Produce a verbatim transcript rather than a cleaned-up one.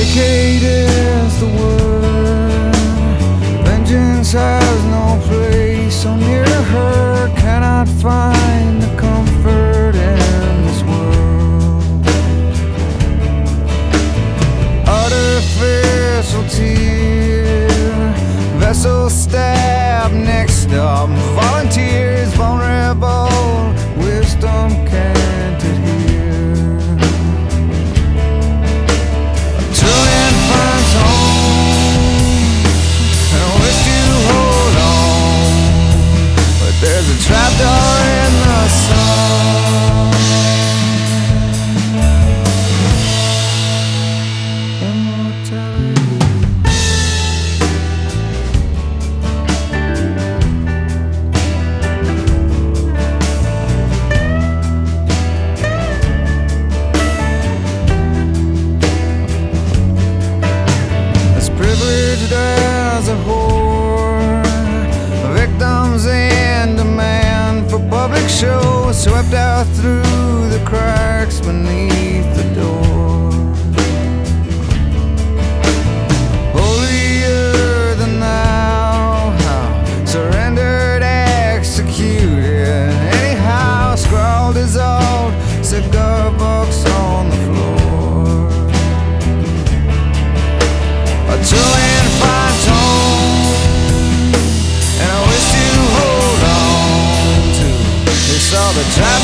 Vindicate is the word. Vengeance has no place so near her. Cannot find the comfort in this world. Artificial tear, vessel stab, next up volunteers, vulnerable, wisdom can't adhere. Trillion finds home, and I wish to hold on, but there's a trapdoor in the sun. Immortality. Privileged as a whore, victims in demand for public show, swept out through the cracks beneath the door. Holier than thou, surrendered, executed. Anyhow, scrawled his old cigar box on the floor. A trillion fine tone, and I wish to hold on to. They saw the time.